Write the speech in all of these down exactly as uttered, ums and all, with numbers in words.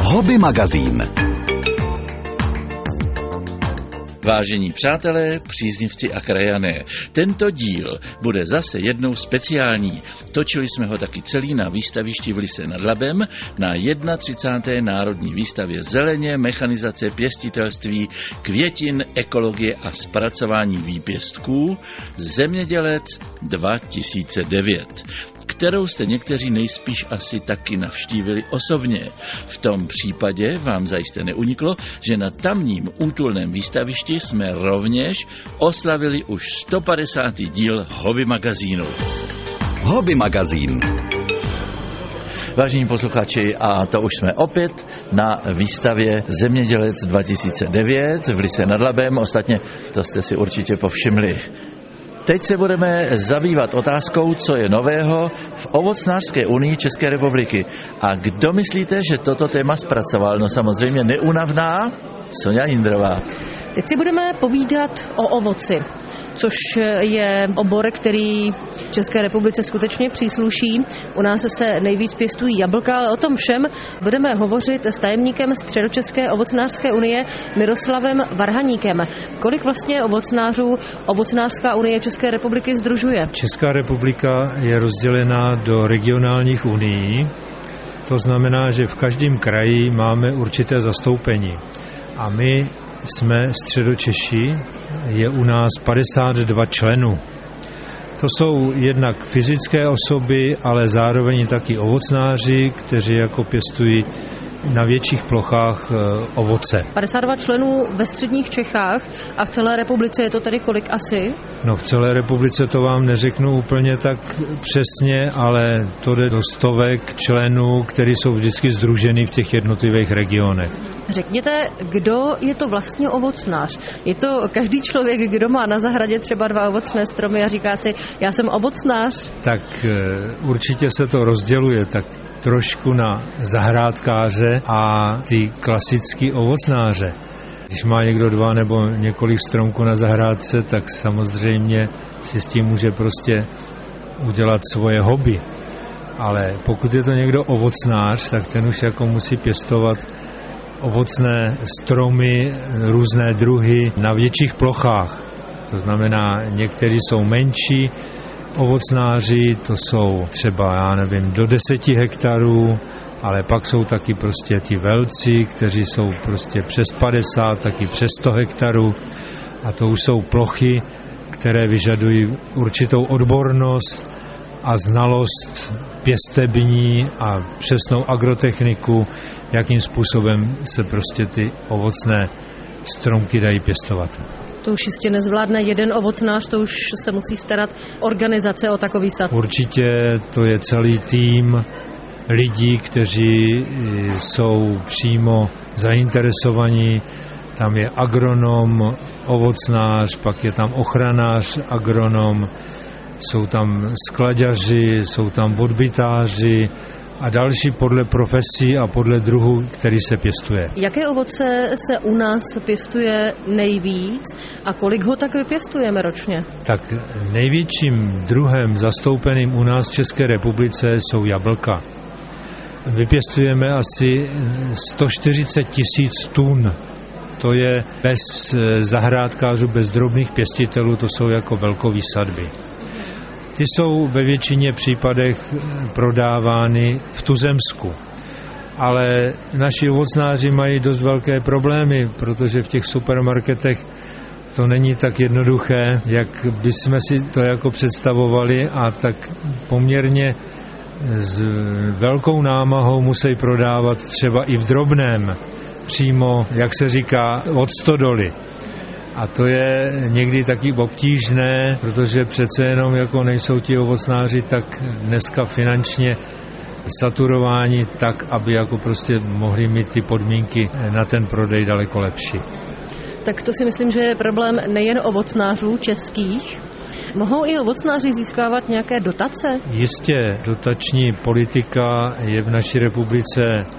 Hobby magazín. Vážení přátelé, příznivci a krajané, tento díl bude zase jednou speciální. Točili jsme ho taky celý na výstavišti v Lysé nad Labem na třicáté první národní výstavě zeleně, mechanizace, pěstitelství, květin, ekologie a zpracování výpěstků Zemědělec dva tisíce devět, kterou jste někteří nejspíš asi taky navštívili osobně. V tom případě vám zajisté neuniklo, že na tamním útulném výstavišti jsme rovněž oslavili už sto padesátý díl Hobby magazínu. Hobby magazín. Vážení posluchači, a to už jsme opět na výstavě Zemědělec dva tisíce devět v Lysé nad Labem. Ostatně to jste si určitě povšimli. Teď se budeme zabývat otázkou, co je nového v Ovocnářské unii České republiky. A kdo myslíte, že toto téma zpracoval? No samozřejmě neúnavná Sonja Jindrová. Teď si budeme povídat o ovoci, což je obor, který v České republice skutečně přísluší. U nás se nejvíc pěstují jablka, ale o tom všem budeme hovořit s tajemníkem Středočeské ovocnářské unie Miroslavem Varhaníkem. Kolik vlastně ovocnářů Ovocnářská unie České republiky sdružuje? Česká republika je rozdělená do regionálních unií. To znamená, že v každém kraji máme určité zastoupení. A my jsme Středočeši, je u nás padesát dva členů. To jsou jednak fyzické osoby, ale zároveň taky ovocnáři, kteří jako pěstují na větších plochách ovoce. padesát dva členů ve středních Čechách a v celé republice je to tedy kolik asi? No v celé republice to vám neřeknu úplně tak přesně, ale to jde do stovek členů, kteří jsou vždycky sdruženi v těch jednotlivých regionech. Řekněte, kdo je to vlastně ovocnář? Je to každý člověk, kdo má na zahradě třeba dva ovocné stromy a říká si, já jsem ovocnář? Tak určitě se to rozděluje tak trošku na zahrádkáře a ty klasický ovocnáře. Když má někdo dva nebo několik stromků na zahrádce, tak samozřejmě si s tím může prostě udělat svoje hobby. Ale pokud je to někdo ovocnář, tak ten už jako musí pěstovat ovocné stromy, různé druhy na větších plochách. To znamená, někteří jsou menší ovocnáři, to jsou třeba, já nevím, do deseti hektarů, ale pak jsou taky prostě ti velcí, kteří jsou prostě přes padesát, taky přes sto hektarů. A to už jsou plochy, které vyžadují určitou odbornost a znalost pěstební a přesnou agrotechniku, jakým způsobem se prostě ty ovocné stromky dají pěstovat. To už jistě nezvládne jeden ovocnář, to už se musí starat organizace o takový sad. Určitě to je celý tým lidí, kteří jsou přímo zainteresovaní. Tam je agronom, ovocnář, pak je tam ochranář, agronom, jsou tam sklaďaři, jsou tam odbytáři a další podle profesí a podle druhu, který se pěstuje. Jaké ovoce se u nás pěstuje nejvíc a kolik ho tak vypěstujeme ročně? Tak největším druhem zastoupeným u nás v České republice jsou jablka. Vypěstujeme asi sto čtyřicet tisíc tun. To je bez zahrádkářů, bez drobných pěstitelů, to jsou jako velkové sadby. Ty jsou ve většině případech prodávány v tuzemsku. Ale naši ovocnáři mají dost velké problémy, protože v těch supermarketech to není tak jednoduché, jak bychom si to jako představovali, a tak poměrně s velkou námahou musí prodávat třeba i v drobném, přímo, jak se říká, od stodoly. A to je někdy taky obtížné, protože přece jenom jako nejsou ti ovocnáři tak dneska finančně saturováni tak, aby jako prostě mohli mít ty podmínky na ten prodej daleko lepší. Tak to si myslím, že je problém nejen ovocnářů českých. Mohou i ovocnáři získávat nějaké dotace? Jistě, dotační politika je v naší republice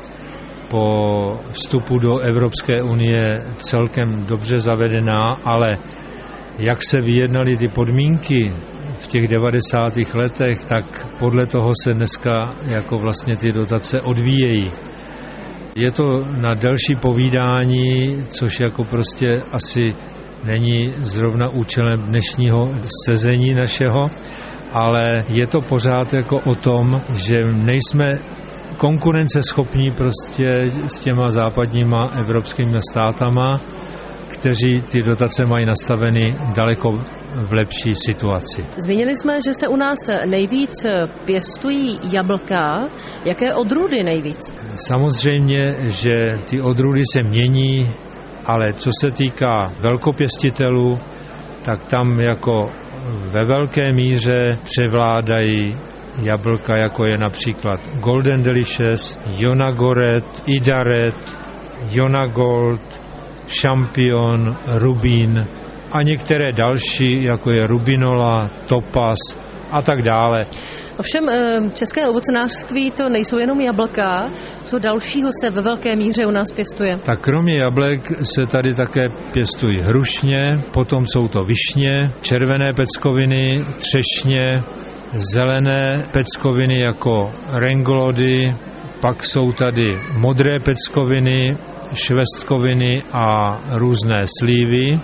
po vstupu do Evropské unie celkem dobře zavedená, ale jak se vyjednaly ty podmínky v těch devadesátých letech, tak podle toho se dneska jako vlastně ty dotace odvíjejí. Je to na delší povídání, což jako prostě asi není zrovna účelem dnešního sezení našeho, ale je to pořád jako o tom, že nejsme konkurenceschopní prostě s těma západníma evropskými státama, kteří ty dotace mají nastaveny daleko v lepší situaci. Zmínili jsme, že se u nás nejvíc pěstují jablka. Jaké odrůdy nejvíc? Samozřejmě, že ty odrůdy se mění, ale co se týká velkopěstitelů, tak tam jako ve velké míře převládají jablka, jako je například Golden Delicious, Jonagoret, Idaret, Jonagold, Champion, Rubín a některé další, jako je Rubinola, Topaz a tak dále. Ovšem české ovocnářství to nejsou jenom jablka, co dalšího se ve velké míře u nás pěstuje? Tak kromě jablek se tady také pěstují hrušně, potom jsou to višně, červené peckoviny, třešně, zelené peckoviny jako rengolody, pak jsou tady modré peckoviny, švestkoviny a různé slívy.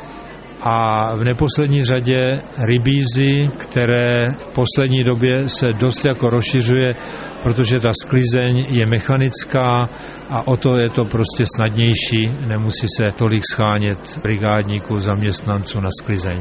A v neposlední řadě rybízy, které v poslední době se dost jako rozšiřuje, protože ta sklizeň je mechanická a o to je to prostě snadnější, nemusí se tolik schánět brigádníků, zaměstnanců na sklizeň.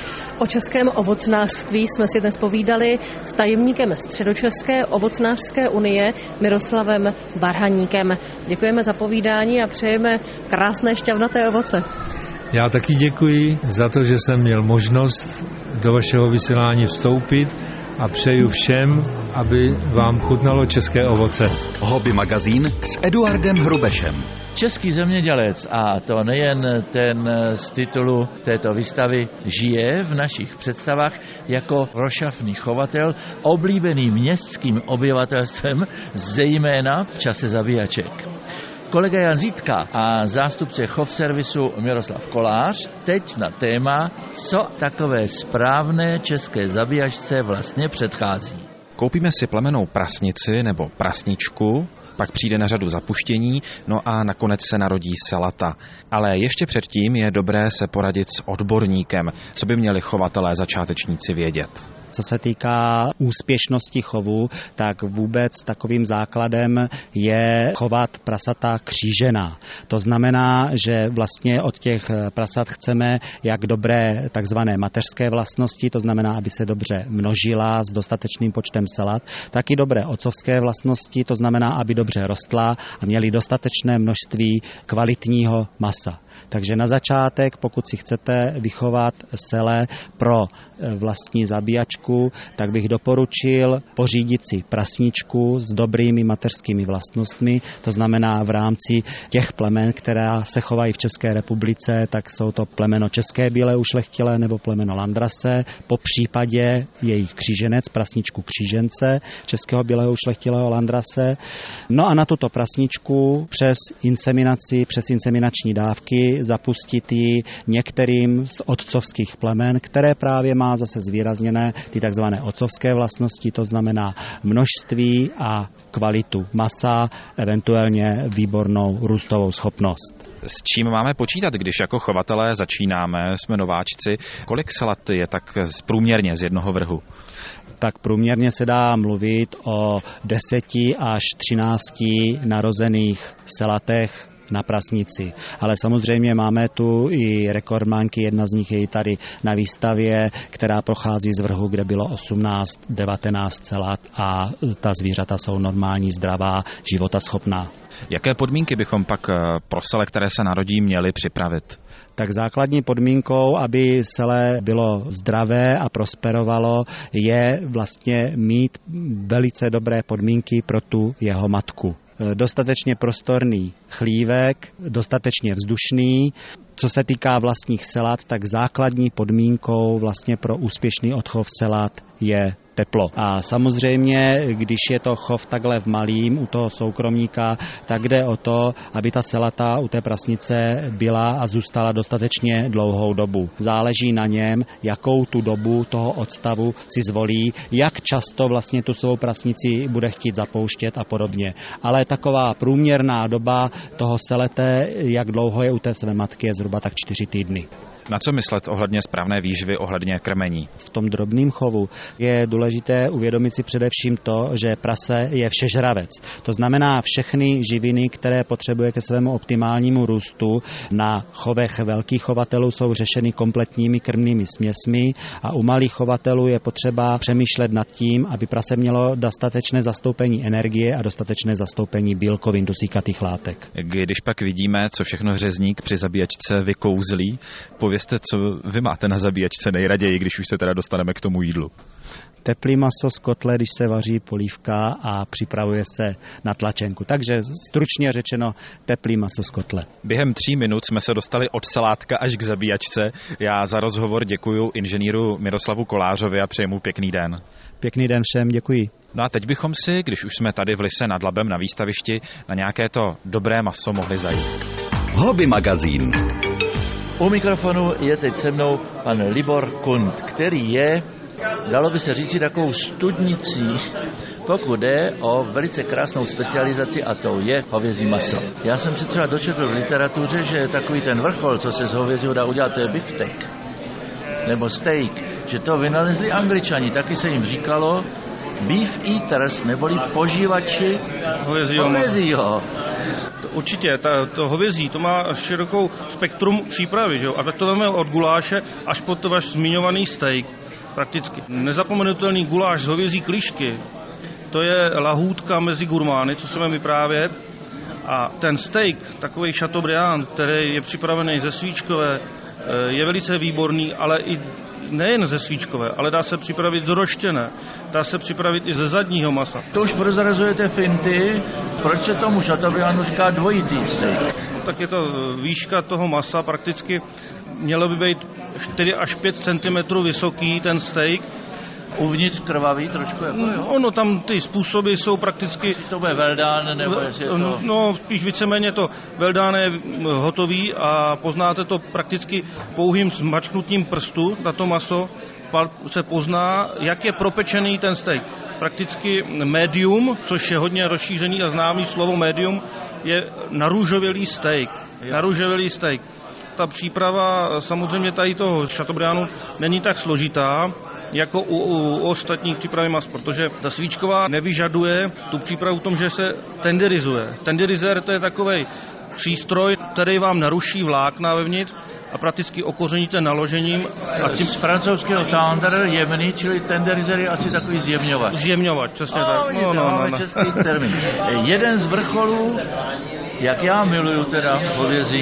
O českém ovocnářství jsme si dnes povídali s tajemníkem Středočeské ovocnářské unie Miroslavem Varhaníkem. Děkujeme za povídání a přejeme krásné šťavnaté ovoce. Já taky děkuji za to, že jsem měl možnost do vašeho vysílání vstoupit a přeju všem, aby vám chutnalo české ovoce. Hobby magazín s Eduardem Hrubešem. Český zemědělec, a to nejen ten z titulu této výstavy, žije v našich představách jako rošafný chovatel, oblíbený městským obyvatelstvem, zejména v čase zabíjaček. Kolega Jan Zítka a zástupce chovservisu Miroslav Kolář teď na téma, co takové správné české zabíjačce vlastně předchází. Koupíme si plemennou prasnici nebo prasničku, pak přijde na řadu zapuštění, no a nakonec se narodí salata. Ale ještě předtím je dobré se poradit s odborníkem, co by měli chovatelé začátečníci vědět. Co se týká úspěšnosti chovu, tak vůbec takovým základem je chovat prasata křížená. To znamená, že vlastně od těch prasat chceme jak dobré takzvané mateřské vlastnosti, to znamená, aby se dobře množila s dostatečným počtem salat, tak i dobré otcovské vlastnosti, to znamená, aby dobře rostla a měli dostatečné množství kvalitního masa. Takže na začátek, pokud si chcete vychovat sele pro vlastní zabíjačku, tak bych doporučil pořídit si prasničku s dobrými mateřskými vlastnostmi, to znamená v rámci těch plemen, která se chovají v České republice, tak jsou to plemeno české bílé ušlechtilé nebo plemeno landrase, po případě jejich kříženec, prasničku křížence českého bílého ušlechtilého landrase. No a na tuto prasničku přes inseminaci, přes inseminační dávky zapustit ji některým z otcovských plemen, které právě má zase zvýrazněné ty takzvané otcovské vlastnosti, to znamená množství a kvalitu masa, eventuálně výbornou růstovou schopnost. S čím máme počítat, když jako chovatelé začínáme, jsme nováčci? Kolik salat je tak průměrně z jednoho vrhu? Tak průměrně se dá mluvit o deseti až třinácti narozených salatech na prasnici. Ale samozřejmě máme tu i rekordmanky, jedna z nich je i tady na výstavě, která prochází z vrhu, kde bylo osmnáct devatenáct salat a ta zvířata jsou normální, zdravá, životaschopná. Jaké podmínky bychom pak pro sele, které se narodí, měli připravit? Tak základní podmínkou, aby celé bylo zdravé a prosperovalo, je vlastně mít velice dobré podmínky pro tu jeho matku. Dostatečně prostorný chlívek, dostatečně vzdušný, Co se týká vlastních selat, tak základní podmínkou vlastně pro úspěšný odchov selat je teplo. A samozřejmě, když je to chov takhle v malým u toho soukromníka, tak jde o to, aby ta selata u té prasnice byla a zůstala dostatečně dlouhou dobu. Záleží na něm, jakou tu dobu toho odstavu si zvolí, jak často vlastně tu svou prasnici bude chtít zapouštět a podobně. Ale taková průměrná doba toho selete, jak dlouho je u té své matky, je zhruba tak čtyři týdny. Na co myslet ohledně správné výživy, ohledně krmení? V tom drobném chovu je důležité uvědomit si především to, že prase je všežravec. To znamená, všechny živiny, které potřebuje ke svému optimálnímu růstu, na chovech velkých chovatelů jsou řešeny kompletními krmnými směsmi a u malých chovatelů je potřeba přemýšlet nad tím, aby prase mělo dostatečné zastoupení energie a dostatečné zastoupení bílkovin, dusíkatých látek. Když pak vidíme, co všechno řezník při zabíjačce vykouzlí, povězte, co vy máte na zabíjačce nejraději, když už se teda dostaneme k tomu jídlu. Teplý maso z kotle, když se vaří polívka a připravuje se na tlačenku. Takže stručně řečeno teplý maso z kotle. Během tří minut jsme se dostali od salátka až k zabíjačce. Já za rozhovor děkuji inženýru Miroslavu Kolářovi a přeji mu pěkný den. Pěkný den všem, děkuji. No a teď bychom si, když už jsme tady v Lise nad Labem na výstavišti, na nějaké to dobré maso mohli zajít. Hobby magazín. U mikrofonu je teď se mnou pan Libor Kund, který je, dalo by se říct, takovou studnicí, pokud jde o velice krásnou specializaci, a to je hovězí maso. Já jsem si třeba dočetl v literatuře, že takový ten vrchol, co se z hovězího dá udělat, to je biftek nebo steak, že to vynalezli Angličani, taky se jim říkalo beef eaters, neboli požívači hovězího. hovězího. Určitě, ta, to hovězí, to má širokou spektrum přípravy, že jo? A tak to máme od guláše až po to váš zmiňovaný steak. Prakticky nezapomenutelný guláš z hovězí klišky, to je lahůdka mezi gurmány, co chceme vyprávět. A ten steak, takový chateaubriand, který je připravený ze svíčkové, je velice výborný, ale i nejen ze svíčkové, ale dá se připravit z roštěné, dá se připravit i ze zadního masa. To už prozrazujete finty, proč se tomu chateaubriandu říká dvojitý steak? No, tak je to výška toho masa, prakticky mělo by být čtyři až pět centimetrů vysoký ten steak. Uvnitř krvavý trošku jako, jo? Ono tam ty způsoby jsou prakticky... To bude veldán, nebo jestli je to... No, spíš víceméně to veldán je hotový a poznáte to prakticky pouhým zmačknutím prstu na to maso, se pozná, jak je propečený ten steak. Prakticky medium, což je hodně rozšířený a známý slovo medium, je narůžovělý steak. Narůžovělý steak. Ta příprava samozřejmě tady toho chateaubriandu není tak složitá, jako u, u ostatních přípravy mas, protože ta svíčková nevyžaduje tu přípravu v tom, že se tenderizuje. Tenderizer to je takovej přístroj, který vám naruší vlákna vevnitř a prakticky okořeníte naložením. A tím z francouzského tender jemný, čili tenderizer je asi takový zjemňovač. Zjemňovač, přesně no, tak. No, no, no, no. Český termín. Jeden z vrcholů, jak já miluju teda hovězí,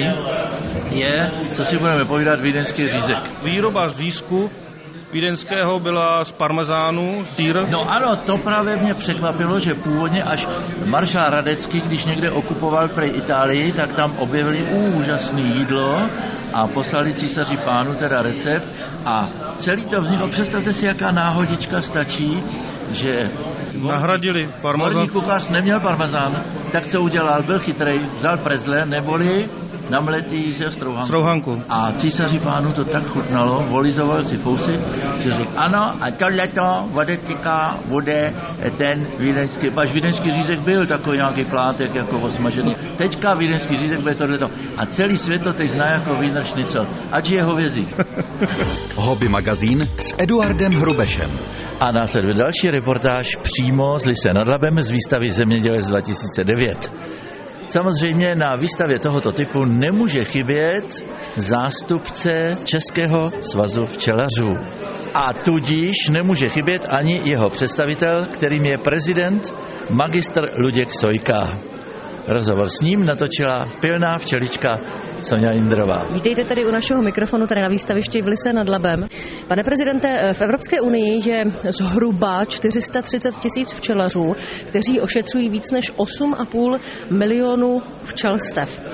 je, co si budeme povídat, vídeňský řízek. Výroba z řízku vídeňského byla z parmezánu, sýr. No ano, to právě mě překvapilo, že původně až maršál Radecký, když někde okupoval prej Itálii, tak tam objevili úžasné jídlo a poslali císaři pánu teda recept a celý to vzniklo. Představte si, jaká náhodička stačí, že nahradili parmezán. Horní kuchař neměl parmezán, tak co udělal, byl chytrej, vzal prezle, neboli namletý ze strouhanku. strouhanku. A císaři pánu to tak chutnalo, volizoval si fousy, že řekl, ano, a tohleto vodetika bude ten vídeňský, až vídeňský řízek byl takový nějaký plátek jako osmažený. Teďka vídeňský řízek bude tohleto. A celý svět to teď zná jako Wiener Schnitzel. Ať je hovězí. Hobby magazín s Eduardem Hrubešem. A následuje další reportáž přímo z Lise nad Labem z výstavy Zemědělec dva tisíce devět. Samozřejmě na výstavě tohoto typu nemůže chybět zástupce Českého svazu včelařů. A tudíž nemůže chybět ani jeho představitel, kterým je prezident magistr Luděk Sojka. Rozhovor s ním natočila pilná včelička Sonja Jindrová. Vítejte tady u našeho mikrofonu, tady na výstavišti v Lise nad Labem. Pane prezidente, v Evropské unii je zhruba čtyři sta třicet tisíc včelařů, kteří ošetřují víc než osm a půl milionu včelstev.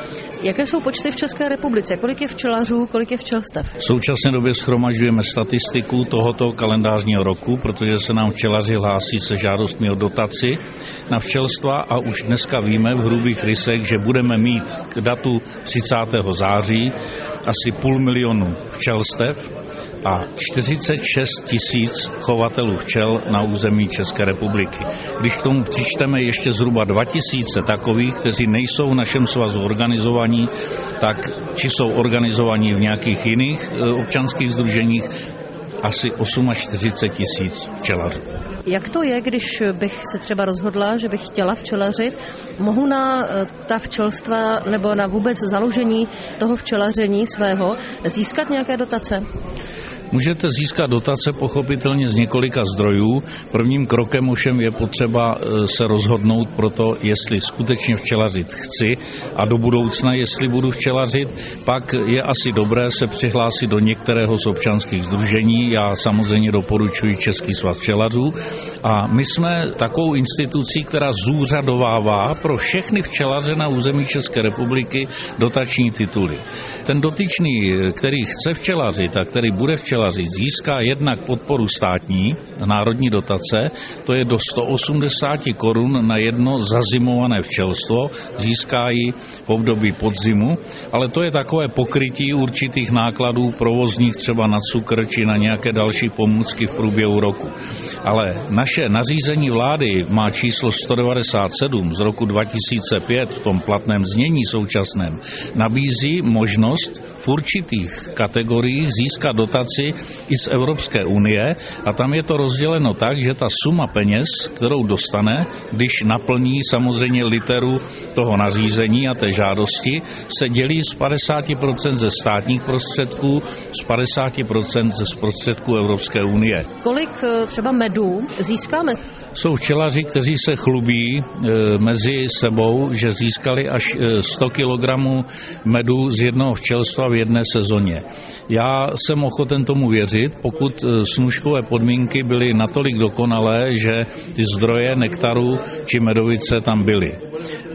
Jaké jsou počty v České republice? Kolik je včelařů, kolik je včelstev? V současné době shromažďujeme statistiku tohoto kalendářního roku, protože se nám včelaři hlásí se žádostmi o dotaci na včelstva a už dneska víme v hrubých rysech, že budeme mít k datu třicátého září asi půl milionu včelstev a čtyřicet šest tisíc chovatelů včel na území České republiky. Když k tomu přičteme ještě zhruba dva tisíce takových, kteří nejsou v našem svazu organizovaní, tak či jsou organizovaní v nějakých jiných občanských sdruženích, asi čtyřicet osm tisíc včelařů. Jak to je, když bych se třeba rozhodla, že bych chtěla včelařit? Mohu na ta včelstva nebo na vůbec založení toho včelaření svého získat nějaké dotace? Můžete získat dotace pochopitelně z několika zdrojů. Prvním krokem ovšem je potřeba se rozhodnout pro to, jestli skutečně včelařit chci a do budoucna, jestli budu včelařit, pak je asi dobré se přihlásit do některého z občanských sdružení. Já samozřejmě doporučuji Český svaz včelařů a my jsme takovou institucí, která zúřadovává pro všechny včelaře na území České republiky dotační tituly. Ten dotyčný, který chce včelařit a který bude včelařit, získá jednak podporu státní, národní dotace, to je do sto osmdesát korun na jedno zazimované včelstvo, získá ji v období podzimu, ale to je takové pokrytí určitých nákladů provozních třeba na cukr či na nějaké další pomůcky v průběhu roku. Ale naše nařízení vlády má číslo sto devadesát sedm z roku dva tisíce pět v tom platném znění současném, nabízí možnost v určitých kategoriích získat dotaci i z Evropské unie a tam je to rozděleno tak, že ta suma peněz, kterou dostane, když naplní samozřejmě literu toho nařízení a té žádosti, se dělí z padesát procent ze státních prostředků, z padesát procent ze prostředků Evropské unie. Kolik třeba medu získáme? Jsou včelaři, kteří se chlubí e, mezi sebou, že získali až sto kilogramů medu z jednoho včelstva v jedné sezóně. Já jsem ochoten tomu věřit, pokud snůškové podmínky byly natolik dokonalé, že ty zdroje nektaru či medovice tam byly. E,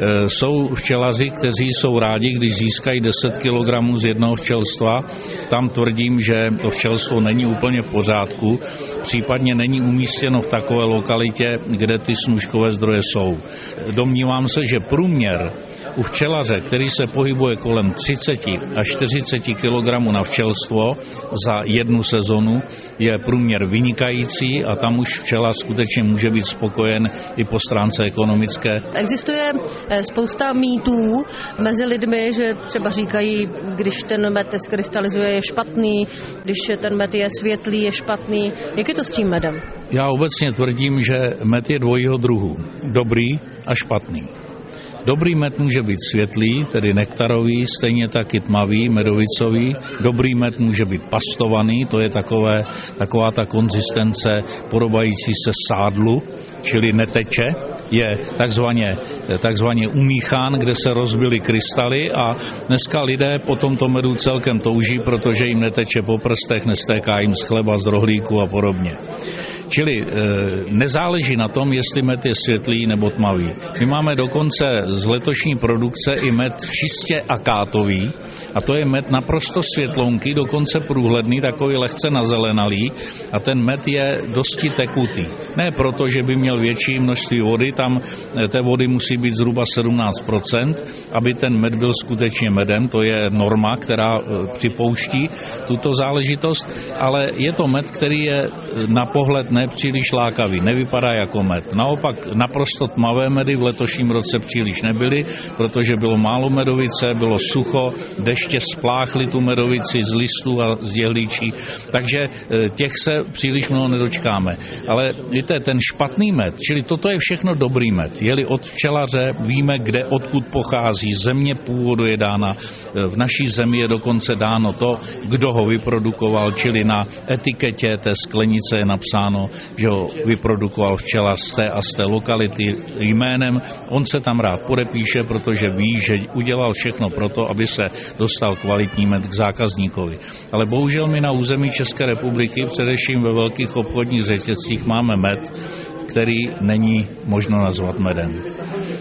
jsou včelaři, kteří jsou rádi, když získají deset kilogramů z jednoho včelstva. Tam tvrdím, že to včelstvo není úplně v pořádku, případně není umístěno v takové lokalitě, kde ty snůškové zdroje jsou. Domnívám se, že průměr u včelaře, který se pohybuje kolem třicet až čtyřicet kilogramů na včelstvo za jednu sezonu, je průměr vynikající a tam už včelař skutečně může být spokojen i po stránce ekonomické. Existuje spousta mýtů mezi lidmi, že třeba říkají, když ten med skrystalizuje, je špatný, když ten med je světlý, je špatný. Jak je to s tím medem? Já obecně tvrdím, že med je dvojího druhu. Dobrý a špatný. Dobrý med může být světlý, tedy nektarový, stejně tak i tmavý, medovicový. Dobrý med může být pastovaný, to je takové, taková ta konzistence podobající se sádlu, čili neteče. Je takzvaně, takzvaně umíchán, kde se rozbily krystaly a dneska lidé po tomto medu celkem touží, protože jim neteče po prstech, nestéká jim z chleba, z rohlíku a podobně. Čili e, nezáleží na tom, jestli med je světlý nebo tmavý. My máme dokonce z letošní produkce i med čistě akátový a to je med naprosto světlounky, dokonce průhledný, takový lehce nazelenalý a ten med je dosti tekutý. Ne proto, že by měl větší množství vody, tam té vody musí být zhruba sedmnáct procent, aby ten med byl skutečně medem, to je norma, která připouští tuto záležitost, ale je to med, který je na pohled nepříliš lákavý, nevypadá jako med. Naopak naprosto tmavé medy v letošním roce příliš nebyly, protože bylo málo medovice, bylo sucho, deště spláchly tu medovici z listů a z jehličí, takže těch se příliš mnoho nedočkáme. Ale víte, ten špatný med, čili toto je všechno dobrý med. Jeli od včelaře, víme, kde, odkud pochází, země původu je dána, v naší zemi je dokonce dáno to, kdo ho vyprodukoval, čili na etiketě té sklenice je napsáno, že ho vyprodukoval včelař z té a z té lokality jménem. On se tam rád podepíše, protože ví, že udělal všechno pro to, aby se dostal kvalitní med k zákazníkovi. Ale bohužel my na území České republiky, především ve velkých obchodních řetězcích, máme med, který není možno nazvat medem.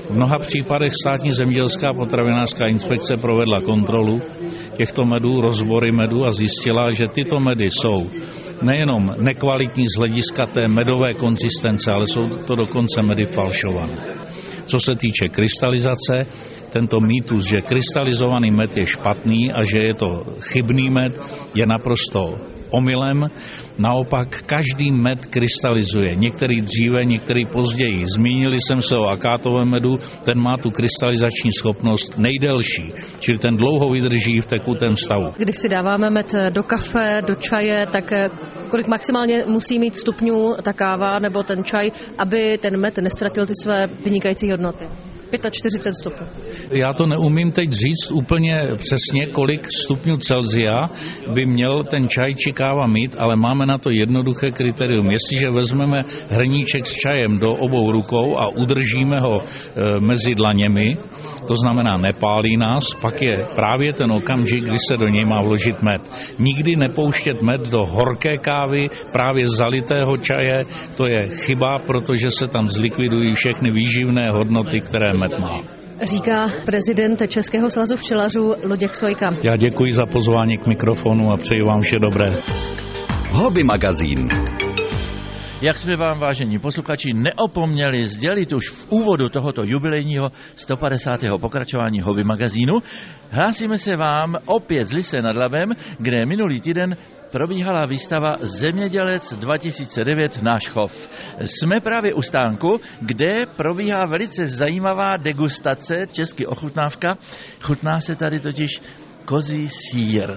V mnoha případech státní zemědělská potravinářská inspekce provedla kontrolu těchto medů, rozbory medů a zjistila, že tyto medy jsou nejenom nekvalitní z hlediska té medové konzistence, ale jsou to dokonce medy falšované. Co se týče krystalizace, tento mýtus, že krystalizovaný med je špatný a že je to chybný med, je naprosto omylem. Naopak každý med krystalizuje. Některý dříve, některý později. Zmínili jsem se o akátovém medu, ten má tu krystalizační schopnost nejdelší, čili ten dlouho vydrží v tekutém stavu. Když si dáváme med do kafe, do čaje, tak kolik maximálně musí mít stupňů ta káva nebo ten čaj, aby ten med nestratil ty své vynikající hodnoty? čtyřicet pět stupňů. Já to neumím teď říct úplně přesně, kolik stupňů Celsia by měl ten čaj či káva mít, ale máme na to jednoduché kritérium. Jestliže vezmeme hrníček s čajem do obou rukou a udržíme ho e, mezi dlaněmi, to znamená nepálí nás, pak je právě ten okamžik, kdy se do něj má vložit med. Nikdy nepouštět med do horké kávy, právě zalitého čaje, to je chyba, protože se tam zlikvidují všechny výživné hodnoty, které med má. Říká prezident Českého svazu včelařů Luděk Sojka. Já děkuji za pozvání k mikrofonu a přeji vám vše dobré. Hobby magazín. Jak jsme vám, vážení posluchači, neopomněli sdělit už v úvodu tohoto jubilejního sto padesátého pokračování Hobby magazínu, hlásíme se vám opět z Lysé nad Labem, kde minulý týden probíhala výstava Zemědělec dva tisíce devět Náš chov. Jsme právě u stánku, kde probíhá velice zajímavá degustace, česky ochutnávka. Chutná se tady totiž kozí sýr.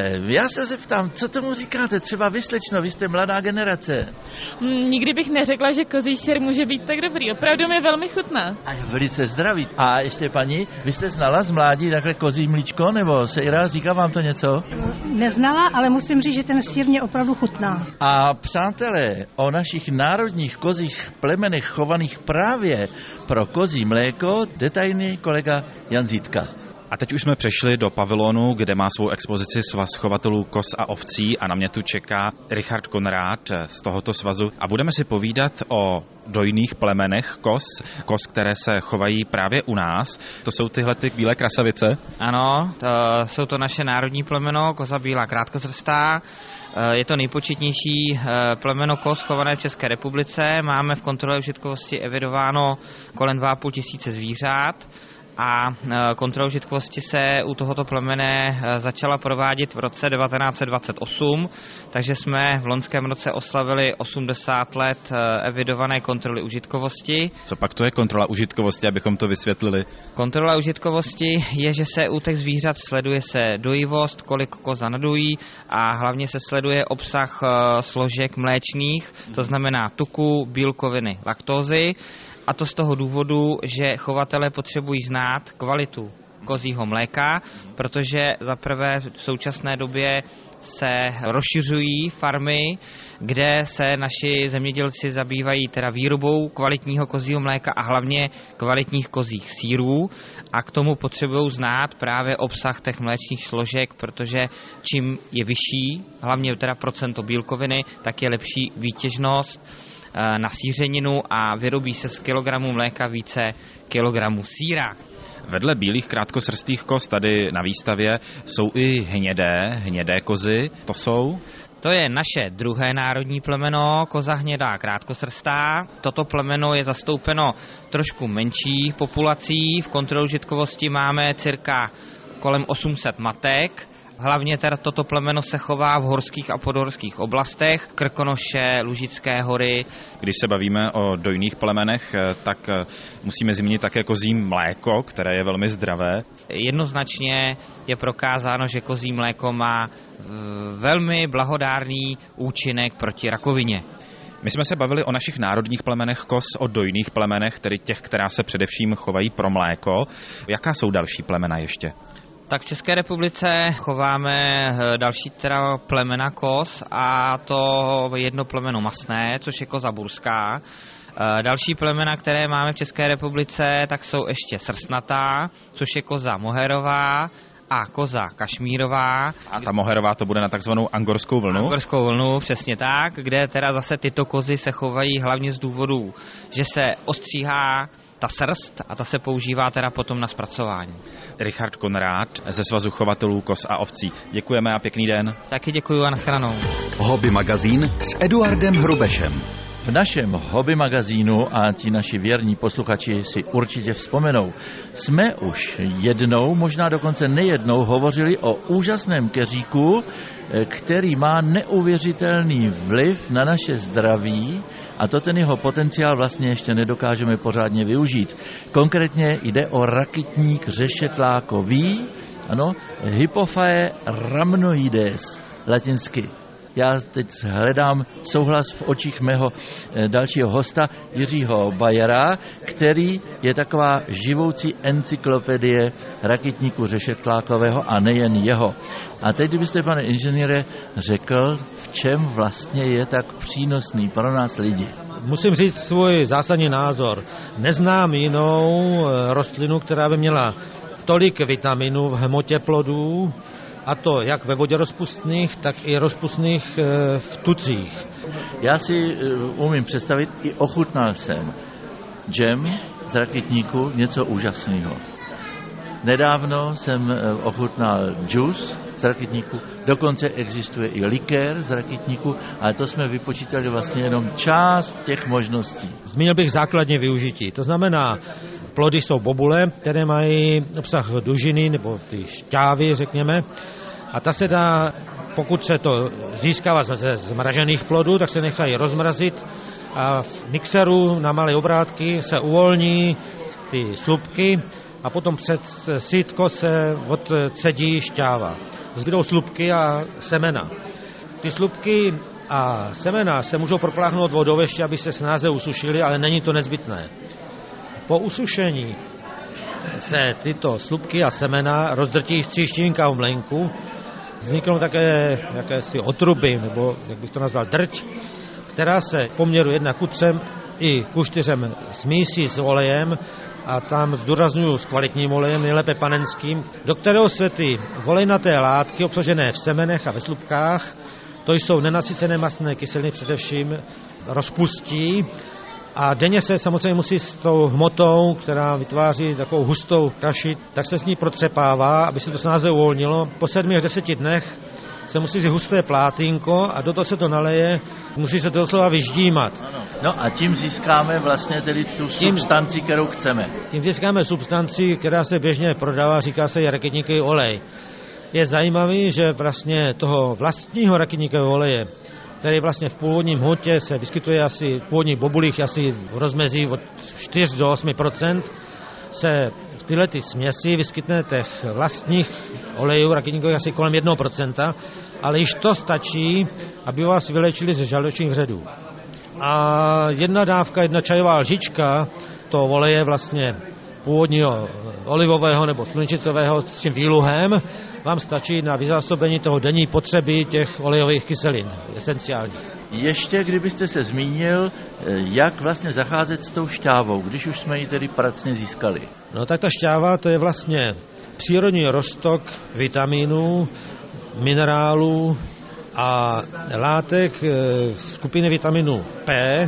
Já se zeptám, co tomu říkáte? Třeba vy, slečno, vy jste mladá generace. Hmm, nikdy bych neřekla, že kozí sýr může být tak dobrý. Opravdu mi velmi chutná. A je velice zdravý. A ještě paní, vy jste znala z mládí takhle kozí mlíčko, nebo sejra, říká vám to něco? Neznala, ale musím říct, že ten sýr mě opravdu chutná. A přátelé, o našich národních kozích plemenech chovaných právě pro kozí mléko, detailní kolega Jan Zítka. A teď už jsme přešli do pavilonu, kde má svou expozici Svaz chovatelů koz a ovcí a na mě tu čeká Richard Konrád z tohoto svazu a budeme si povídat o dojných plemenech koz, koz, které se chovají právě u nás. To jsou tyhle ty bílé krasavice? Ano, to jsou to naše národní plemeno, koza bílá krátkozrstá. Je to nejpočetnější plemeno koz chované v České republice. Máme v kontrole užitkovosti evidováno kolem dva a půl tisíce zvířat. A kontrola užitkovosti se u tohoto plemene začala provádět v roce devatenáct set dvacet osm, takže jsme v loňském roce oslavili osmdesát let evidované kontroly užitkovosti. Co pak to je kontrola užitkovosti, abychom to vysvětlili? Kontrola užitkovosti je, že se u těch zvířat sleduje se dojivost, kolik koza nadojí a hlavně se sleduje obsah složek mléčných, to znamená tuku, bílkoviny, laktózy. A to z toho důvodu, že chovatelé potřebují znát kvalitu kozího mléka, protože zaprvé v současné době se rozšiřují farmy, kde se naši zemědělci zabývají teda výrobou kvalitního kozího mléka a hlavně kvalitních kozích sýrů a k tomu potřebují znát právě obsah těch mléčných složek, protože čím je vyšší, hlavně teda procento bílkoviny, tak je lepší výtěžnost na sýřeninu a vyrobí se z kilogramu mléka více kilogramů sýra. Vedle bílých krátkosrstých koz tady na výstavě jsou i hnědé, hnědé kozy. To jsou? To je naše druhé národní plemeno, koza hnědá krátkosrstá. Toto plemeno je zastoupeno trošku menší populací. V kontrole užitkovosti máme cirka kolem osm set matek. Hlavně teda toto plemeno se chová v horských a podhorských oblastech, Krkonoše, Lužické hory. Když se bavíme o dojných plemenech, tak musíme zmínit také kozí mléko, které je velmi zdravé. Jednoznačně je prokázáno, že kozí mléko má velmi blahodárný účinek proti rakovině. My jsme se bavili o našich národních plemenech koz, o dojných plemenech, tedy těch, která se především chovají pro mléko. Jaká jsou další plemena ještě? Tak v České republice chováme další teda plemena koz a to jedno plemeno masné, což je koza burská. Další plemena, které máme v České republice, tak jsou ještě srstnatá, což je koza moherová a koza kašmírová. A ta moherová to bude na takzvanou angorskou vlnu? Angorskou vlnu, přesně tak, kde teda zase tyto kozy se chovají hlavně z důvodů, že se ostříhá ta srst a ta se používá teda potom na zpracování. Richard Konrád ze Svazu chovatelů koz a ovcí. Děkujeme a pěkný den. Taky děkuju a nashledanou. Hobby magazín s Eduardem Hrubešem. V našem hobby magazínu, a ti naši věrní posluchači si určitě vzpomenou, jsme už jednou, možná dokonce nejednou, hovořili o úžasném keříku, který má neuvěřitelný vliv na naše zdraví, a to ten jeho potenciál vlastně ještě nedokážeme pořádně využít. Konkrétně jde o rakitník řešetlákový, ano, Hypophae rhamnoides, latinsky. Já teď hledám souhlas v očích mého dalšího hosta Jiřího Bajera, který je taková živoucí encyklopedie rakitníku řešetlákového a nejen jeho. A teď, kdybyste, pane inženýre, řekl, v čem vlastně je tak přínosný pro nás lidi. Musím říct svůj zásadní názor. Neznám jinou rostlinu, která by měla tolik vitaminů v hmotě plodů, a to jak ve vodě rozpustných, tak i rozpustných v tucích. Já si umím představit, i ochutnal jsem džem z rakitníku, něco úžasného. Nedávno jsem ochutnal džus z rakitníku, dokonce existuje i likér z rakitníku, ale to jsme vypočítali vlastně jenom část těch možností. Zmínil bych základně využití, to znamená, plody jsou bobule, které mají obsah dužiny nebo ty šťávy, řekněme, a ta se dá, pokud se to získává ze zmražených plodů, tak se nechají rozmrazit a v mixeru na malé obrátky se uvolní ty slupky a potom před sítko se odcedí šťáva. Zbydou slupky a semena. Ty slupky a semena se můžou propláchnout vodou ještě, aby se snáze usušily, ale není to nezbytné. Po usušení se tyto slupky a semena rozdrtí z tříštěnka v mlénku, vzniknou také jakési otruby, nebo jak bych to nazval, drť, která se v poměru jedna ku třem i ku čtyřem smísí s olejem, a tam zdůraznuju s kvalitním olejem, nejlépe panenským, do kterého se ty volejnaté látky obsažené v semenech a ve slupkách, to jsou nenasycené mastné kyseliny především, rozpustí. A denně se samozřejmě musí s tou hmotou, která vytváří takovou hustou kaši, tak se s ní protřepává, aby se to snáze uvolnilo. Po sedmi až deseti dnech se musí vzít husté plátínko a do toho se to naleje, musí se to doslova vyždímat. No a tím získáme vlastně tedy tu substanci, kterou chceme. Tím získáme substanci, která se běžně prodává, říká se i rakitníkový olej. Je zajímavý, že vlastně toho vlastního rakitníkového oleje, který vlastně v původním hmotě se vyskytuje asi v původních bobulích asi v rozmezí od čtyři do osmi procent, se v tyhle ty směsi vyskytne těch vlastních olejů rakitníkových asi kolem jednoho procenta, ale již to stačí, aby vás vylečili ze žaludečních vředů. A jedna dávka, jedna čajová lžička toho oleje vlastně původního olivového nebo slunečnicového s tím výluhem vám stačí na vyzásobení toho denní potřeby těch olejových kyselin esenciálních. Ještě kdybyste se zmínil, jak vlastně zacházet s tou šťávou, když už jsme ji tedy pracně získali. No tak ta šťáva, to je vlastně přírodní roztok vitamínů, minerálů a látek skupiny vitaminu P.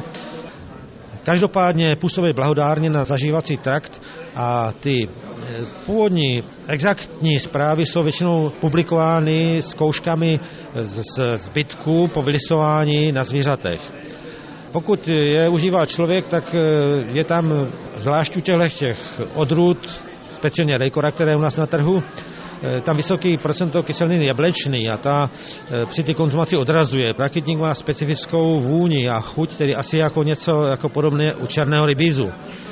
Každopádně působí blahodárně na zažívací trakt a ty původní exaktní zprávy jsou většinou publikovány zkouškami z zbytků po vylisování na zvířatech. Pokud je užívá člověk, tak je tam zvlášť u těch odrůd, speciálně rejkora, které je u nás na trhu, tam vysoký procento kyseliny jablečný a ta při té konzumaci odrazuje. Rakitník má specifickou vůni a chuť, tedy asi jako něco jako podobné u černého rybízu.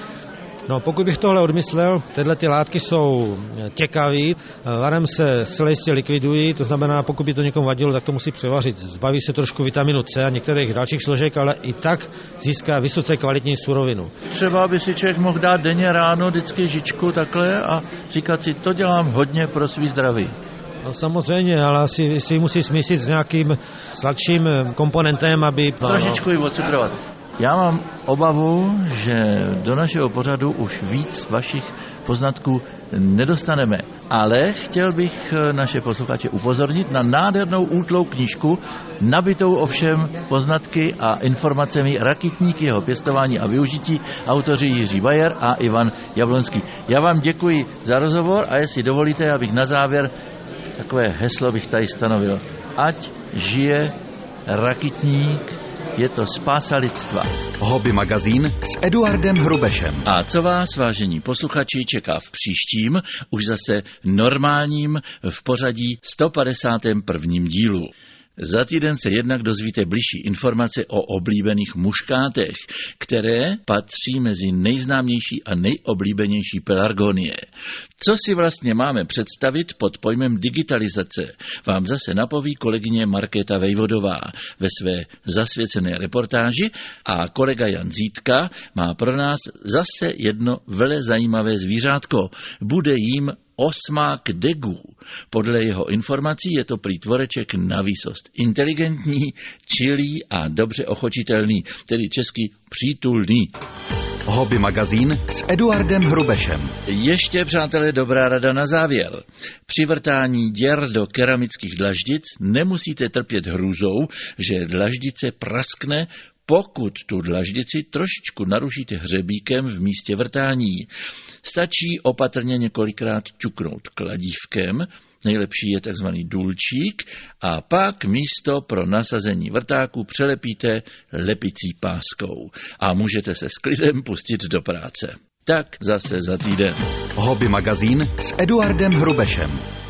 No, pokud bych tohle odmyslel, tyhle ty látky jsou těkavý, varem se zcela jistě likvidují, to znamená, pokud by to někomu vadilo, tak to musí převařit. Zbaví se trošku vitaminu C a některých dalších složek, ale i tak získá vysoce kvalitní surovinu. Třeba by si člověk mohl dát denně ráno vždycky žičku takhle a říkat si, to dělám hodně pro svý zdraví. No samozřejmě, ale asi si musí smísit s nějakým sladším komponentem, aby... Trošičku ji odcukrovat. Já mám obavu, že do našeho pořadu už víc vašich poznatků nedostaneme. Ale chtěl bych naše posluchače upozornit na nádhernou útlou knížku, nabitou ovšem poznatky a informacemi rakitník, jeho pěstování a využití, autoři Jiří Bajer a Ivan Jablonský. Já vám děkuji za rozhovor a jestli dovolíte, abych na závěr takové heslo bych tady stanovil. Ať žije rakitník, je to spása lidstva. Hobby magazín s Eduardem Hrubešem. A co vás, vážení posluchači, čeká v příštím, už zase normálním v pořadí sto padesátém prvním dílu. Za týden se jednak dozvíte bližší informace o oblíbených muškátech, které patří mezi nejznámější a nejoblíbenější pelargonie. Co si vlastně máme představit pod pojmem digitalizace, vám zase napoví kolegyně Markéta Vejvodová ve své zasvěcené reportáži a kolega Jan Zítka má pro nás zase jedno vele zajímavé zvířátko. Bude jím osmák degů. Podle jeho informací je to prý tvoreček na výsost inteligentní, čilý a dobře ochočitelný, tedy česky přítulný. Hobby magazín s Eduardem Hrubešem. Ještě, přátelé, dobrá rada na závěr. Při vrtání děr do keramických dlaždic nemusíte trpět hrůzou, že dlaždice praskne, pokud tu dlaždici trošičku narušíte hřebíkem v místě vrtání. Stačí opatrně několikrát ťuknout kladívkem, nejlepší je takzvaný důlčík, a pak místo pro nasazení vrtáku přelepíte lepicí páskou a můžete se s klidem pustit do práce. Tak zase za týden. Hobby magazín s Eduardem Hrubešem.